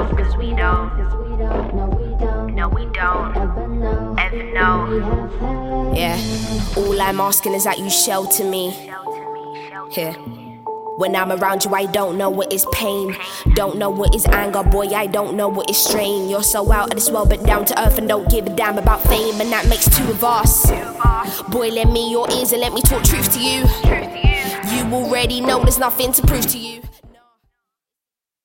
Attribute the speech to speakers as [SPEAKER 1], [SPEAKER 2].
[SPEAKER 1] cause we don't, no we don't ever know.
[SPEAKER 2] Yeah, all I'm asking is that you shelter me. Yeah. When I'm around you, I don't know what is pain. Don't know what is anger, boy, I don't know what is strain. You're so out of this world, but down to earth and don't give a damn about fame. And that makes two of us. Boy, lend me your ears and let me talk truth to you. You already know there's nothing to prove to you.